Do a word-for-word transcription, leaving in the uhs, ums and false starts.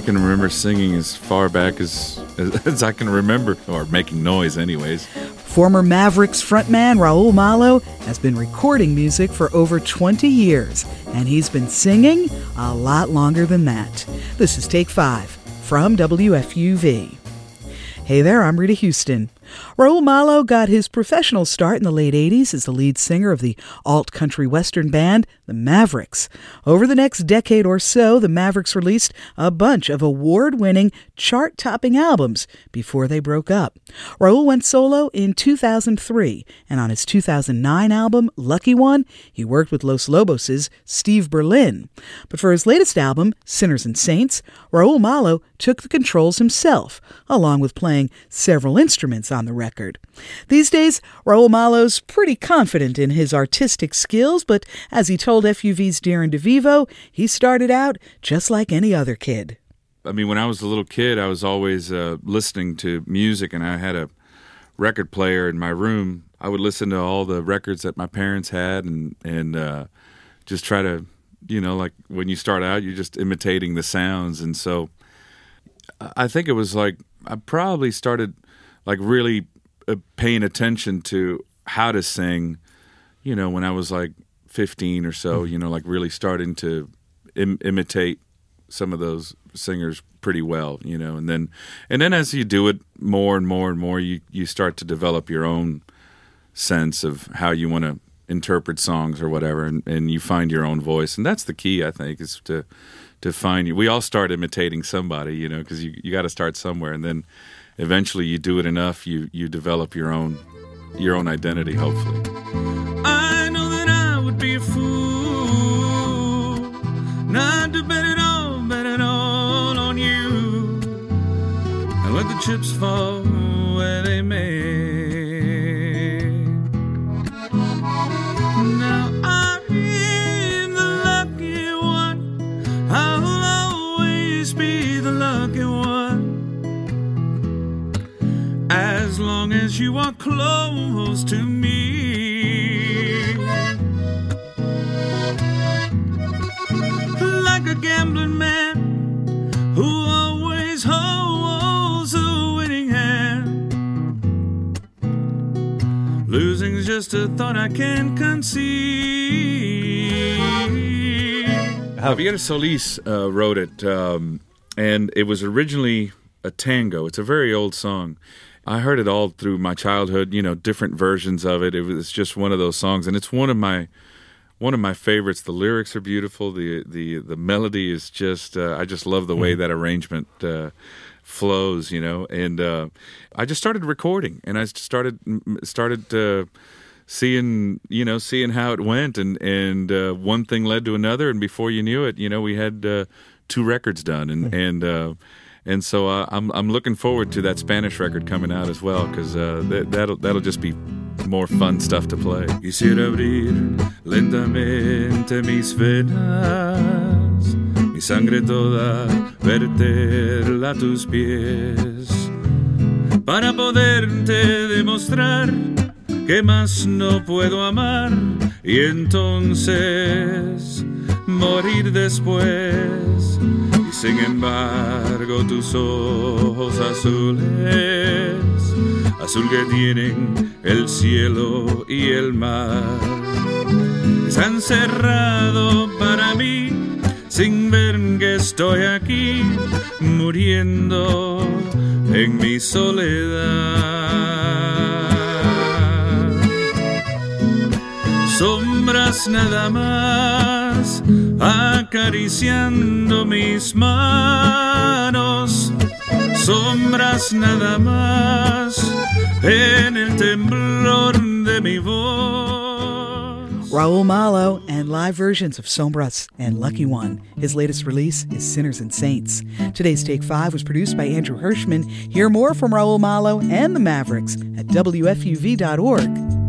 can remember singing as far back as, as as I can remember, or making noise anyways. Former Mavericks frontman Raul Malo has been recording music for over twenty years, and he's been singing a lot longer than that. This is Take Five from W F U V. Hey there, I'm Rita Houston. Raul Malo got his professional start in the late eighties as the lead singer of the alt-country western band, the Mavericks. Over the next decade or so, the Mavericks released a bunch of award-winning, chart-topping albums before they broke up. Raul went solo in two thousand three, and on his two thousand nine album, Lucky One, he worked with Los Lobos' Steve Berlin. But for his latest album, Sinners and Saints, Raul Malo took the controls himself, along with playing several instruments on the record. These days, Raul Malo's pretty confident in his artistic skills, but as he told F U V's Darren DeVivo, he started out just like any other kid. I mean, when I was a little kid, I was always uh, listening to music, and I had a record player in my room. I would listen to all the records that my parents had and, and uh, just try to, you know, like when you start out, you're just imitating the sounds. And so I think it was like, I probably started like really uh, paying attention to how to sing, you know, when I was like fifteen or so, you know, like really starting to im- imitate some of those singers pretty well, you know, and then and then as you do it more and more and more, you, you start to develop your own sense of how you want to interpret songs or whatever, and, and you find your own voice. And that's the key, I think, is to to find you. We all start imitating somebody, you know, because you, you got to start somewhere, and then eventually you do it enough, you you develop your own your own identity, hopefully. I know that I would be a fool not to bet it all, bet it all on you, and let the chips fall where they may. Now I'm the lucky one, I'll always be the lucky one, as long as you are close to me. Like a gambling man who always holds a winning hand, losing's just a thought I can't conceive. Javier Solís uh, wrote it, um, and it was originally a tango. It's a very old song. I heard it all through my childhood, you know, different versions of it. It was just one of those songs, and it's one of my one of my favorites. The lyrics are beautiful. The the the melody is just uh, I just love the way that arrangement uh, flows, you know. And uh, I just started recording, and I started started uh, seeing you know seeing how it went, and and uh, one thing led to another, and before you knew it, you know, we had uh, two records done, and and. Uh, And so uh, I'm I'm looking forward to that Spanish record coming out as well, because uh, that, that'll that'll just be more fun stuff to play. Quisiera abrir lentamente mis venas, mi sangre toda verterla a tus pies, para poderte demostrar que más no puedo amar, y entonces morir después. Sin embargo, tus ojos azules, azul que tienen el cielo y el mar, se han cerrado para mí, sin ver que estoy aquí, muriendo en mi soledad. Sombras nada más, acariciando mis manos, sombras nada más, en el temblor de mi voz. Raul Malo and live versions of Sombras and Lucky One. His latest release is Sinners and Saints. Today's Take Five was produced by Andrew Hirschman. Hear more from Raul Malo and the Mavericks at W F U V dot org.